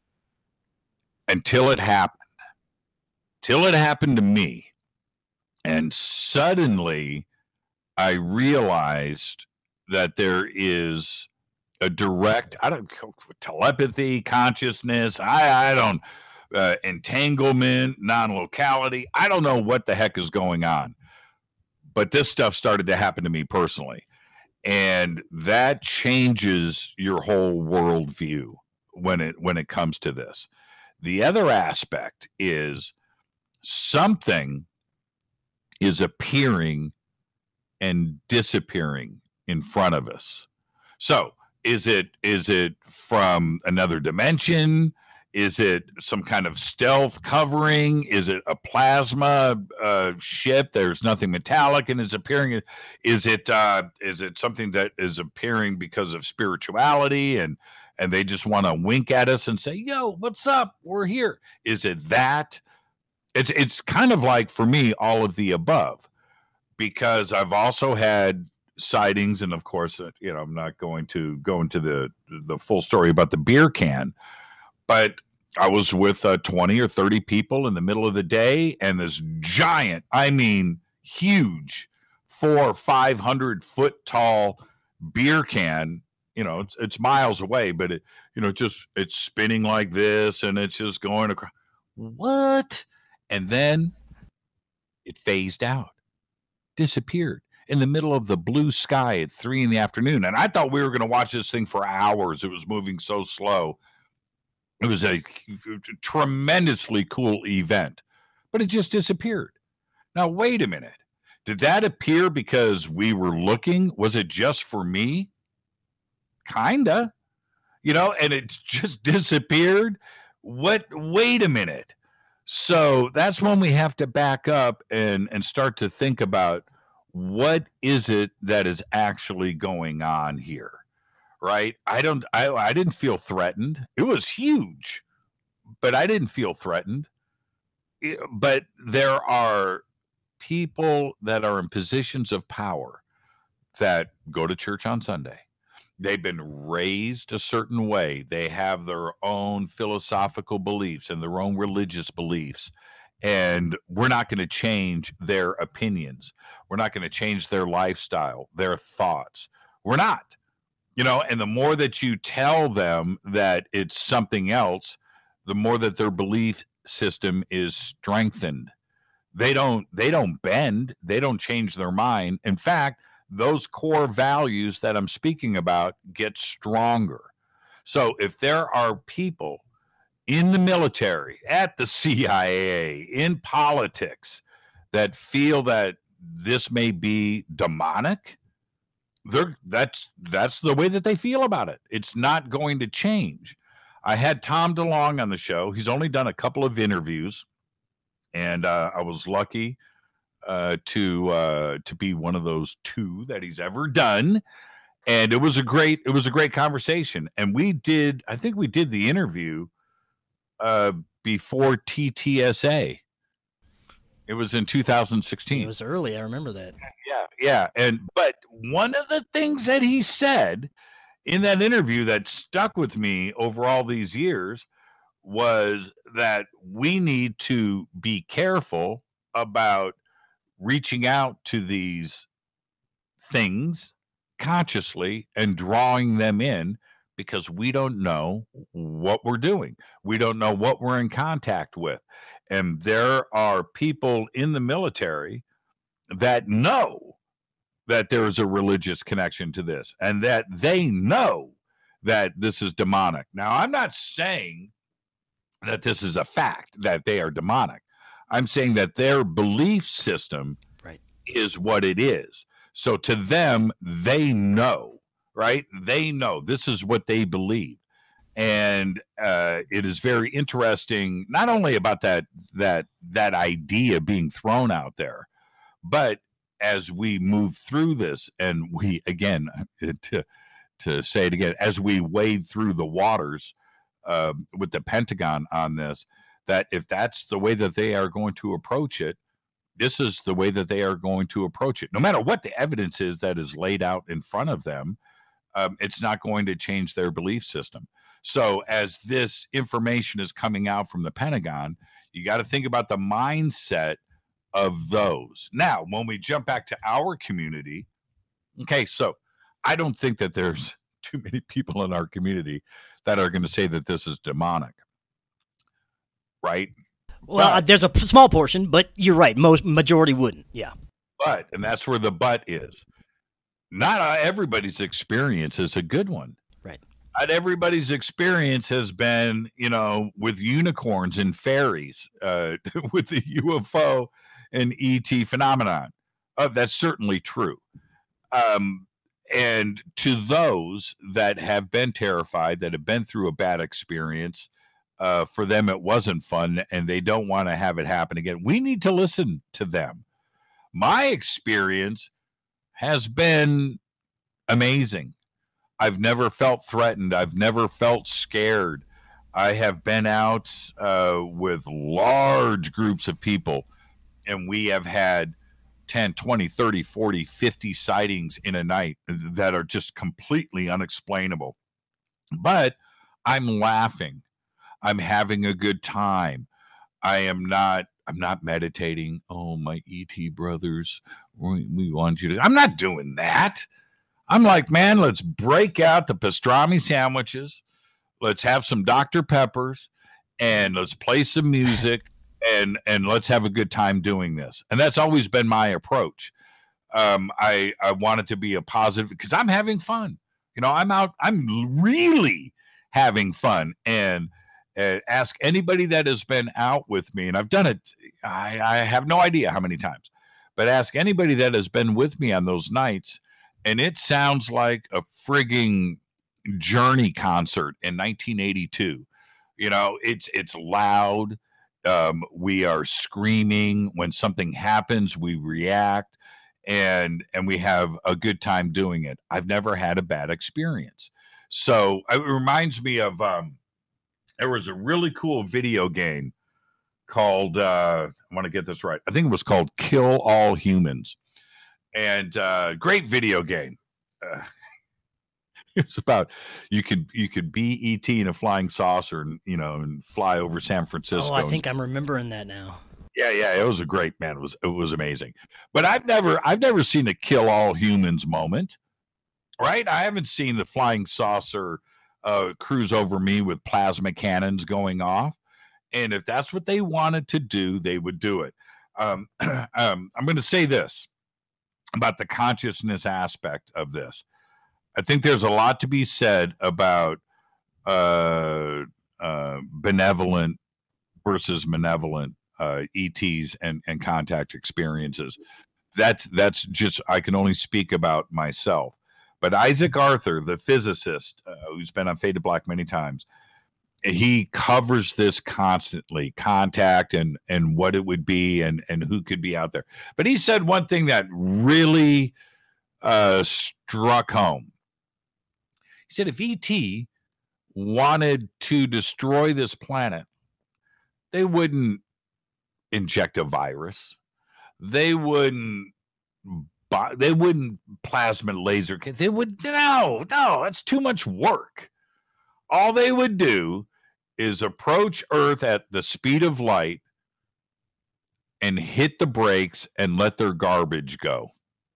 Until it happened. Till it happened to me. And suddenly I realized that there is a direct, I don't telepathy, consciousness, I, I don't, uh, entanglement, non-locality. I don't know what the heck is going on, but this stuff started to happen to me personally. And that changes your whole worldview when it, when it comes to this. The other aspect is something is appearing and disappearing in front of us. So, Is it is it from another dimension? Is it some kind of stealth covering? Is it a plasma uh, ship? There's nothing metallic and is appearing. Is it uh, is it something that is appearing because of spirituality and and they just want to wink at us and say, "Yo, what's up? We're here." Is it that? It's it's kind of like for me all of the above, because I've also had sightings, and of course, uh, you know, I'm not going to go into the the full story about the beer can, but I was with uh, twenty or thirty people in the middle of the day, and this giant, I mean, huge, four or five hundred foot tall beer can. You know, it's it's miles away, but it, you know, just it's spinning like this, and it's just going across. What? And then it phased out, disappeared in the middle of the blue sky at three in the afternoon. And I thought we were going to watch this thing for hours. It was moving so slow. It was a tremendously cool event, but it just disappeared. Now, wait a minute. Did that appear because we were looking? Was it just for me? Kinda. you know, and it just disappeared. What? Wait a minute. So that's when we have to back up and and start to think about what is it that is actually going on here, right? I don't I I didn't feel threatened. It was huge, but I didn't feel threatened. Yeah, but there are people that are in positions of power that go to church on Sunday. They've been raised a certain way. They have their own philosophical beliefs and their own religious beliefs. And we're not going to change their opinions. We're not going to change their lifestyle, their thoughts. We're not. You know, and the more that you tell them that it's something else, the more that their belief system is strengthened. They don't they don't bend. They don't change their mind. In fact, those core values that I'm speaking about get stronger. So if there are people in the military, at the C I A, in politics, that feel that this may be demonic, they're that's that's the way that they feel about it. It's not going to change. I had Tom DeLonge on the show. He's only done a couple of interviews, and uh, I was lucky uh, to uh, to be one of those two that he's ever done. And it was a great it was a great conversation. And we did I think we did the interview uh, before T T S A. It was in two thousand sixteen. It was early. I remember that. Yeah, yeah. And but one of the things that he said in that interview that stuck with me over all these years was that we need to be careful about reaching out to these things consciously and drawing them in, because we don't know what we're doing. We don't know what we're in contact with. And there are people in the military that know that there is a religious connection to this, and that they know that this is demonic. Now, I'm not saying that this is a fact, that they are demonic. I'm saying that their belief system right. is what it is. So to them, they know, right? They know this is what they believe. And uh, it is very interesting, not only about that that that idea being thrown out there, but as we move through this, and we, again, to, to say it again, as we wade through the waters uh, with the Pentagon on this, that if that's the way that they are going to approach it, this is the way that they are going to approach it. No matter what the evidence is that is laid out in front of them, um, it's not going to change their belief system. So as this information is coming out from the Pentagon, you got to think about the mindset of those. Now, when we jump back to our community, okay, so I don't think that there's too many people in our community that are going to say that this is demonic, right? Well, but, there's a small portion, but you're right. Most majority wouldn't. Yeah. But, and that's where the but is. Not everybody's experience is a good one. Right. Not everybody's experience has been, you know, with unicorns and fairies, uh, with the U F O and E T phenomenon. Uh, that's certainly true. Um, and to those that have been terrified, that have been through a bad experience, uh, for them it wasn't fun, and they don't want to have it happen again. We need to listen to them. My experience has been amazing. I've never felt threatened. I've never felt scared. I have been out uh, with large groups of people, and we have had ten, twenty, thirty, forty, fifty sightings in a night that are just completely unexplainable. But I'm laughing. I'm having a good time. I am not, I'm not meditating. Oh, my E T brothers, we, we want you to, I'm not doing that. I'm like, man, let's break out the pastrami sandwiches. Let's have some Doctor Peppers, and let's play some music, and and let's have a good time doing this. And that's always been my approach. Um, I I want it to be a positive, because I'm having fun. You know, I'm out. I'm really having fun. And uh, ask anybody that has been out with me, and I've done it. I, I have no idea how many times, but ask anybody that has been with me on those nights. And it sounds like a frigging, Journey concert in nineteen eighty-two. You know, it's it's loud. Um, we are screaming when something happens. We react, and and we have a good time doing it. I've never had a bad experience. So it reminds me of um, there was a really cool video game called uh, I want to get this right. I think it was called Kill All Humans, and uh, great video game. Uh, it's about you could you could be E T in a flying saucer and you know and fly over San Francisco. Oh, I think I'm remembering that now. Yeah, yeah, it was a great man. It was it was amazing. But I've never I've never seen a kill all humans moment. Right? I haven't seen the flying saucer uh, cruise over me with plasma cannons going off. And if that's what they wanted to do, they would do it. Um, um, I'm going to say this about the consciousness aspect of this. I think there's a lot to be said about uh, uh, benevolent versus malevolent uh, E Ts and, and contact experiences. That's that's just, I can only speak about myself. But Isaac Arthur, the physicist, uh, who's been on Fade to Black many times, he covers this constantly, contact and and what it would be and and who could be out there. But he said one thing that really uh, struck home. He said, if E T wanted to destroy this planet, they wouldn't inject a virus. They wouldn't they wouldn't plasma laser. They would, no, no, that's too much work. All they would do is approach Earth at the speed of light and hit the brakes and let their garbage go.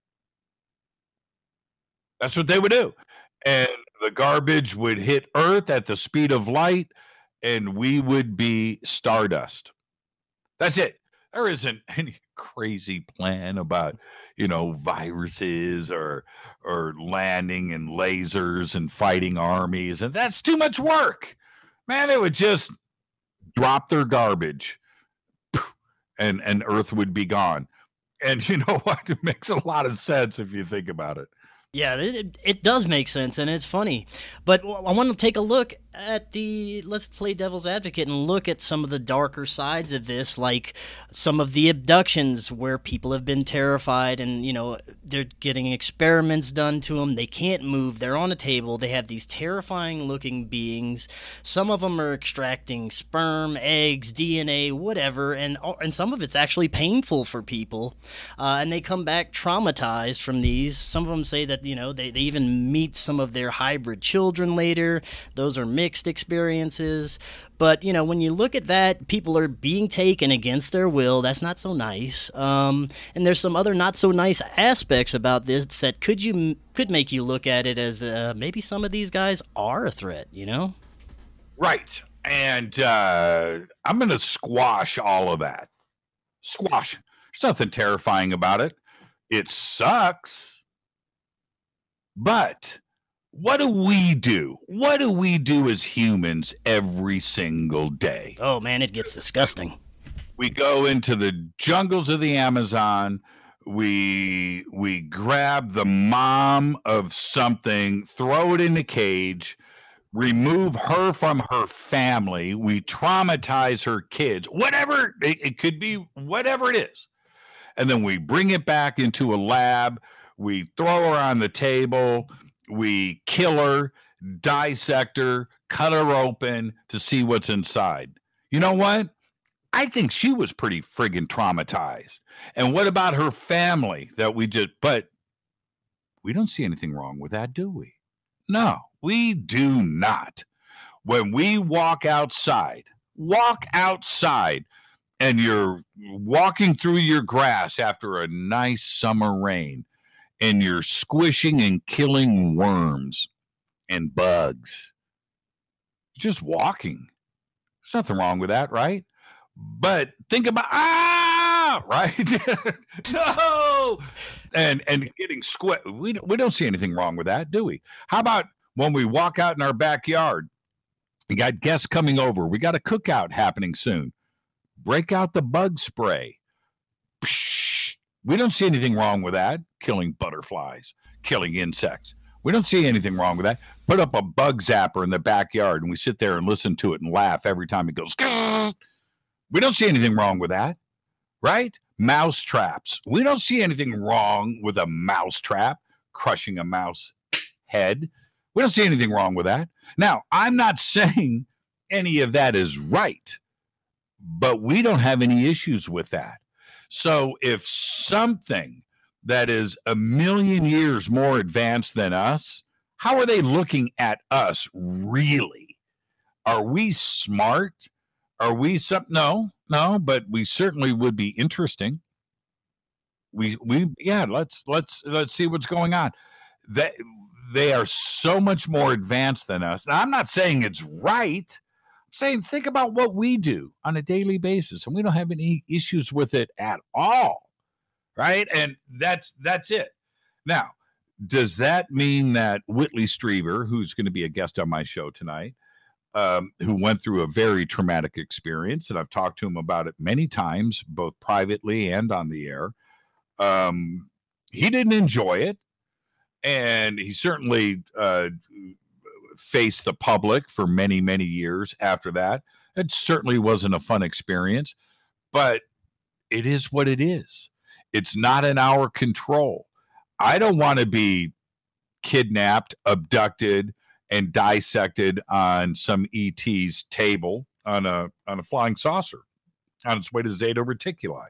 That's what they would do. And the garbage would hit Earth at the speed of light, and we would be stardust. That's it. There isn't any crazy plan about, you know, viruses or or landing and lasers and fighting armies. And that's too much work. Man, they would just drop their garbage and, and Earth would be gone. And you know what? It makes a lot of sense if you think about it. Yeah, it, it does make sense, and it's funny. But I want to take a look at the, let's play devil's advocate and look at some of the darker sides of this, like some of the abductions where people have been terrified and, you know, they're getting experiments done to them. They can't move. They're on a table. They have these terrifying-looking beings. Some of them are extracting sperm, eggs, D N A, whatever, and and some of it's actually painful for people. Uh, and they come back traumatized from these. Some of them say that, you know, they, they even meet some of their hybrid children later. Those are mixed experiences. But, you know, when you look at that, people are being taken against their will. That's not so nice. Um, and there's some other not so nice aspects about this that could you could make you look at it as uh, maybe some of these guys are a threat, you know? Right. And uh, I'm going to squash all of that. Squash. There's nothing terrifying about it. It sucks. But what do we do? What do we do as humans every single day? Oh, man, it gets disgusting. We go into the jungles of the Amazon. We we grab the mom of something, throw it in a cage, remove her from her family. We traumatize her kids, whatever. It, it could be whatever it is. And then we bring it back into a lab. We throw her on the table. We kill her, dissect her, cut her open to see what's inside. You know what? I think she was pretty friggin' traumatized. And what about her family that we just, but we don't see anything wrong with that, do we? No, we do not. When we walk outside, walk outside, and you're walking through your grass after a nice summer rain, and you're squishing and killing worms and bugs. Just walking. There's nothing wrong with that, right? But think about, ah, right? No! And and getting squished. We, we don't see anything wrong with that, do we? How about when we walk out in our backyard? We got guests coming over. We got a cookout happening soon. Break out the bug spray. Psh, we don't see anything wrong with that. Killing butterflies, killing insects. We don't see anything wrong with that. Put up a bug zapper in the backyard and we sit there and listen to it and laugh every time it goes. We don't see anything wrong with that, right? Mouse traps. We don't see anything wrong with a mouse trap, crushing a mouse head. We don't see anything wrong with that. Now, I'm not saying any of that is right, but we don't have any issues with that. So if something that is a million years more advanced than us, how are they looking at us really? Are we smart? Are we some? No, no, but we certainly would be interesting. We, we, yeah, let's, let's, let's see what's going on. That they are so much more advanced than us. Now, I'm not saying it's right. I'm saying think about what we do on a daily basis, and we don't have any issues with it at all, right? And that's that's it. Now, does that mean that Whitley Strieber, who's going to be a guest on my show tonight, um, who went through a very traumatic experience, and I've talked to him about it many times, both privately and on the air, um, he didn't enjoy it. And he certainly uh, faced the public for many, many years after that. It certainly wasn't a fun experience, but it is what it is. It's not in our control. I don't want to be kidnapped, abducted, and dissected on some E T's table on a on a flying saucer on its way to Zeta Reticuli.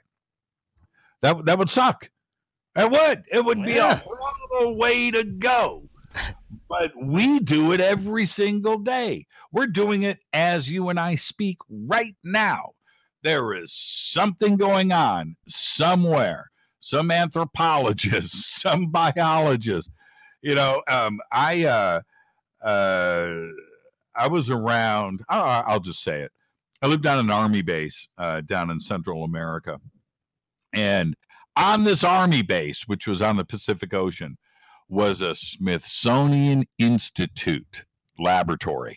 That that would suck. It would. It would be yeah. a horrible way to go. But we do it every single day. We're doing it as you and I speak right now. There is something going on somewhere. Some anthropologist, some biologist. You know, um, I uh, uh, I was around. I'll, I'll just say it. I lived on an army base uh, down in Central America, and on this army base, which was on the Pacific Ocean, was a Smithsonian Institute laboratory.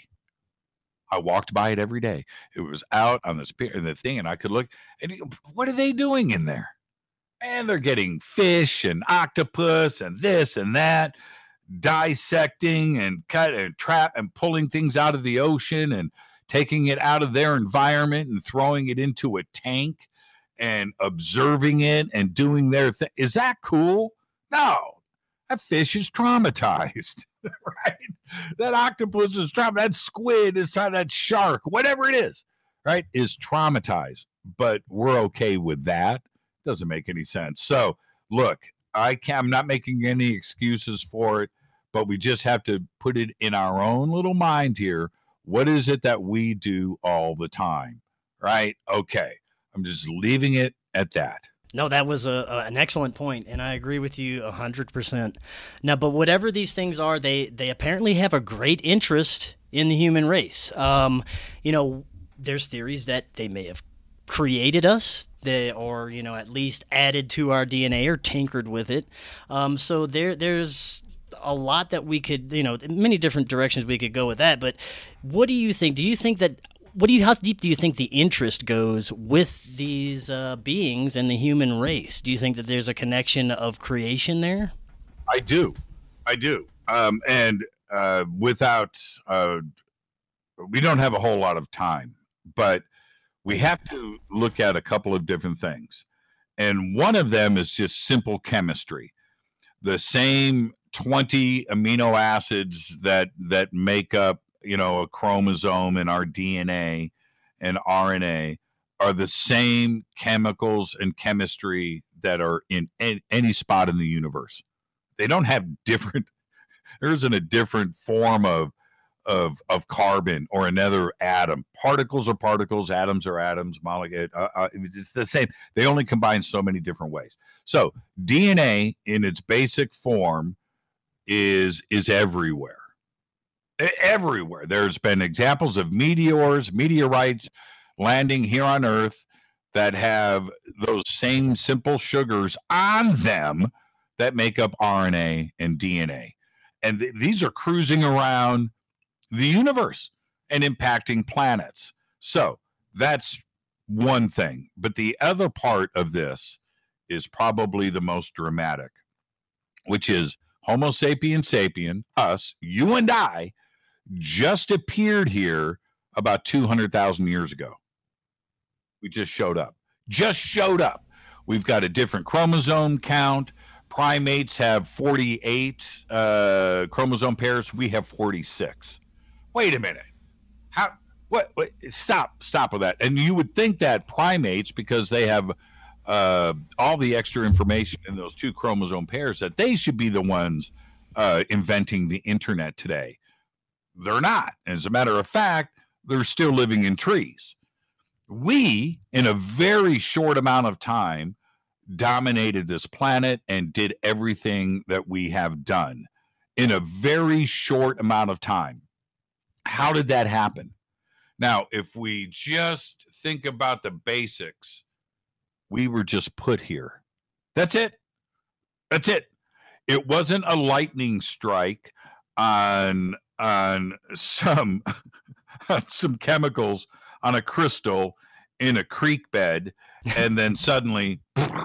I walked by it every day. It was out on this pier and the thing, and I could look. And what are they doing in there? And they're getting fish and octopus and this and that, dissecting and cut and trap and pulling things out of the ocean and taking it out of their environment and throwing it into a tank and observing it and doing their thing. Is that cool? No. That fish is traumatized, right? That octopus is traumatized. That squid is traumatized. That shark, whatever it is, right, is traumatized. But we're okay with that. Doesn't make any sense. So, look, I can, I'm not making any excuses for it, but we just have to put it in our own little mind here. What is it that we do all the time, right? Okay. I'm just leaving it at that. No, that was a, a, an excellent point, and I agree with you one hundred percent. Now, but whatever these things are, they, they apparently have a great interest in the human race. Um, you know, there's theories that they may have created us, they, or, you know, at least added to our D N A or tinkered with it. Um, so there, there's a lot that we could, you know, many different directions we could go with that. But what do you think? Do you think that What do you? How deep do you think the interest goes with these uh, beings and the human race? Do you think that there's a connection of creation there? I do, I do, um, and uh, without, uh, we don't have a whole lot of time, but we have to look at a couple of different things, and one of them is just simple chemistry. The same twenty amino acids that that make up, you know, a chromosome in our D N A and R N A are the same chemicals and chemistry that are in any spot in the universe. They don't have different, there isn't a different form of, of, of carbon or another atom. Particles are particles, atoms are atoms, molecule, uh, uh, it's the same. They only combine so many different ways. So D N A in its basic form is, is everywhere. Everywhere. There's been examples of meteors, meteorites landing here on Earth that have those same simple sugars on them that make up R N A and D N A. And th- these are cruising around the universe and impacting planets. So that's one thing. But the other part of this is probably the most dramatic, which is Homo sapien sapien, us, you and I, just appeared here about two hundred thousand years ago. We just showed up. Just showed up. We've got a different chromosome count. Primates have forty-eight uh, chromosome pairs. We have forty-six. Wait a minute. How? What, what? Stop. Stop with that. And you would think that primates, because they have uh, all the extra information in those two chromosome pairs, that they should be the ones uh, inventing the internet today. They're not. As a matter of fact, they're still living in trees. We, in a very short amount of time, dominated this planet and did everything that we have done in a very short amount of time. How did that happen? Now, if we just think about the basics, we were just put here. That's it. That's it. It wasn't a lightning strike on on some on some chemicals on a crystal in a creek bed, and then suddenly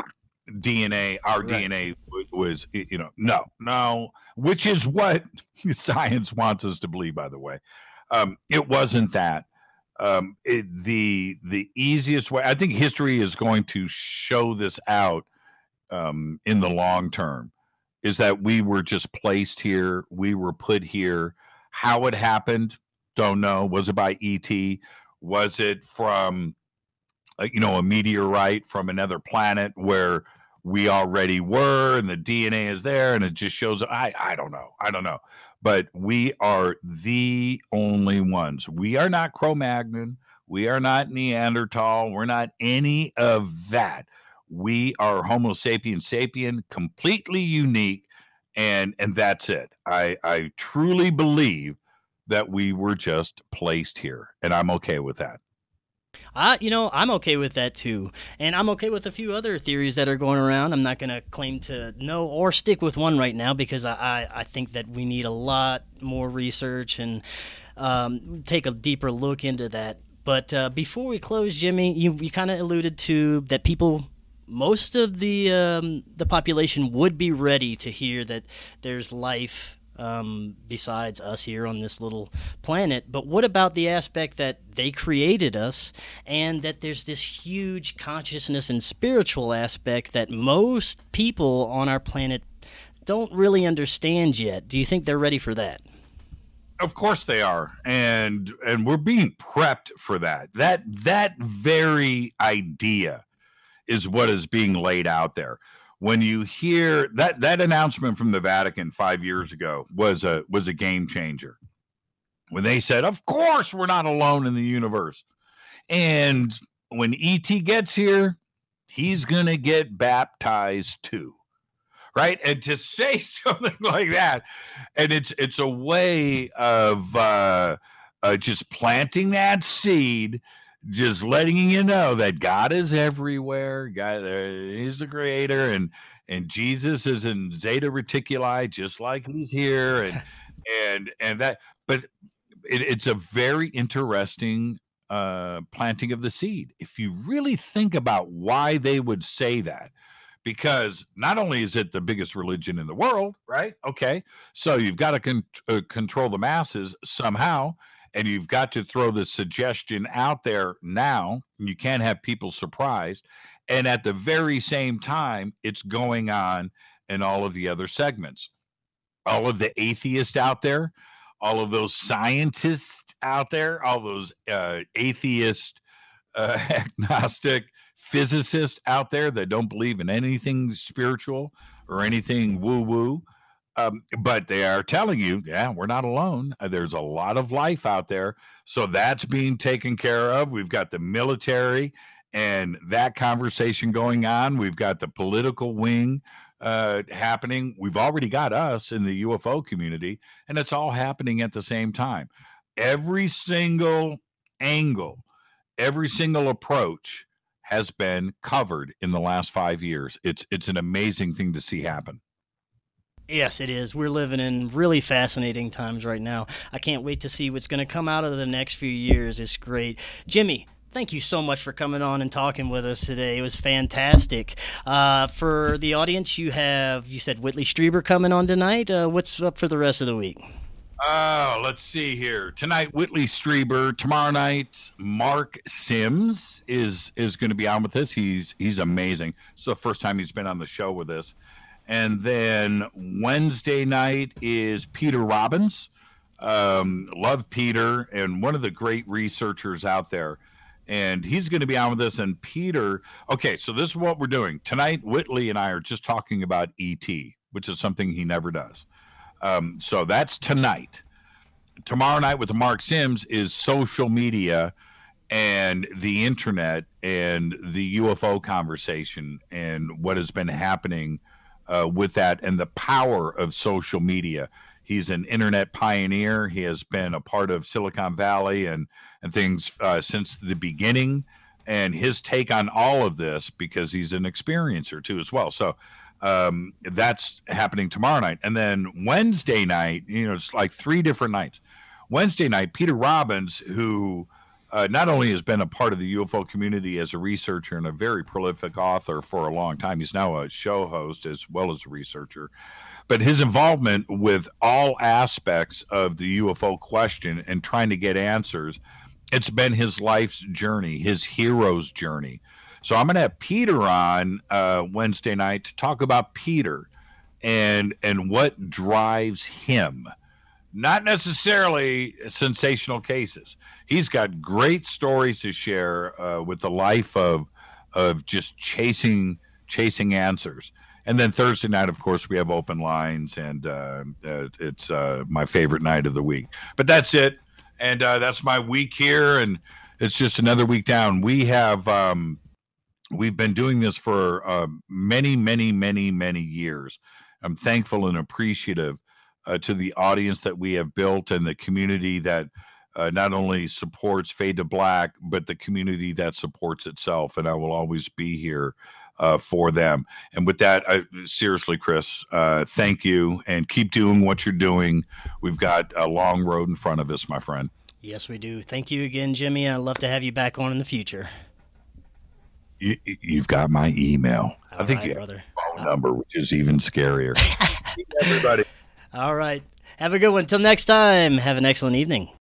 D N A, our right. D N A was, you know, no, no, which is what science wants us to believe, by the way. Um, it wasn't that. Um, it, the the easiest way, I think history is going to show this out um, in the long term, is that we were just placed here. We were put here. How it happened, don't know. Was it by E T? Was it from, uh, you know, a meteorite from another planet where we already were and the D N A is there and it just shows? I, I don't know. I don't know. But we are the only ones. We are not Cro-Magnon. We are not Neanderthal. We're not any of that. We are Homo sapien sapien, completely unique. And and that's it. I, I truly believe that we were just placed here, and I'm okay with that. Uh, you know, I'm okay with that too. And I'm okay with a few other theories that are going around. I'm not going to claim to know or stick with one right now, because I, I, I think that we need a lot more research and um, take a deeper look into that. But uh, before we close, Jimmy, you, you kind of alluded to that people... Most of the um, the population would be ready to hear that there's life um, besides us here on this little planet. But what about the aspect that they created us, and that there's this huge consciousness and spiritual aspect that most people on our planet don't really understand yet? Do you think they're ready for that? Of course they are, and and we're being prepped for that. That that very idea is what is being laid out there. When you hear that that announcement from the Vatican five years ago was a was a game changer. When they said, "Of course, we're not alone in the universe," and when E T gets here, he's gonna get baptized too, right? And to say something like that, and it's it's a way of uh, uh, just planting that seed. Just letting you know that God is everywhere. God, uh, He's the creator, and and Jesus is in Zeta Reticuli, just like He's here, and and and that. But it, it's a very interesting uh, planting of the seed. If you really think about why they would say that, because not only is it the biggest religion in the world, right? Okay, so you've got to con- uh, control the masses somehow. And you've got to throw the suggestion out there now. You can't have people surprised. And at the very same time, it's going on in all of the other segments. All of the atheists out there, all of those scientists out there, all those uh, atheist, uh, agnostic physicists out there that don't believe in anything spiritual or anything woo-woo. Um, but they are telling you, yeah, we're not alone. Uh, there's a lot of life out there. So that's being taken care of. We've got the military and that conversation going on. We've got the political wing uh, happening. We've already got us in the U F O community, and it's all happening at the same time. Every single angle, every single approach has been covered in the last five years. It's it's an amazing thing to see happen. Yes, it is. We're living in really fascinating times right now. I can't wait to see what's going to come out of the next few years. It's great. Jimmy, Thank you so much for coming on and talking with us today. It was fantastic. Uh, for the audience, you have, you said Whitley Strieber coming on tonight. Uh, what's up for the rest of the week? Oh, let's see here. Tonight, Whitley Strieber. Tomorrow night, Mark Sims is is going to be on with us. He's he's amazing. It's the first time he's been on the show with us. And then Wednesday night is Peter Robbins. Um, love Peter, and one of the great researchers out there. And he's going to be on with us. And Peter, okay, so this is what we're doing. Tonight, Whitley and I are just talking about E T, which is something he never does. Um, so that's tonight. Tomorrow night with Mark Sims is social media and the internet and the U F O conversation and what has been happening uh, with that and the power of social media. He's an internet pioneer. He has been a part of Silicon Valley and, and things uh, since the beginning. And his take on all of this, because he's an experiencer too as well. So um, that's happening tomorrow night. And then Wednesday night, you know, it's like three different nights. Wednesday night, Peter Robbins, who uh, not only has been a part of the U F O community as a researcher and a very prolific author for a long time, he's now a show host as well as a researcher. But his involvement with all aspects of the U F O question and trying to get answers, it's been his life's journey, his hero's journey. So I'm going to have Peter on uh, Wednesday night to talk about Peter and and what drives him. Not necessarily sensational cases. He's got great stories to share uh, with the life of of just chasing chasing answers. And then Thursday night, of course, we have open lines, and uh, uh, it's uh, my favorite night of the week. But that's it, and uh, that's my week here, and it's just another week down. We have um, we've been doing this for uh, many, many, many, many years. I'm thankful and appreciative uh, to the audience that we have built and the community that uh, not only supports Fade to Black, but the community that supports itself. And I will always be here Uh, for them. And with that, I, seriously, Chris, uh, thank you, and keep doing what you're doing. We've got a long road in front of us, my friend. Yes, we do. Thank you again, Jimmy. I'd love to have you back on in the future. You, you've got my email. All I think right, you brother. have a phone number, which is even scarier. Everybody. All right. Have a good one. Till next time, have an excellent evening.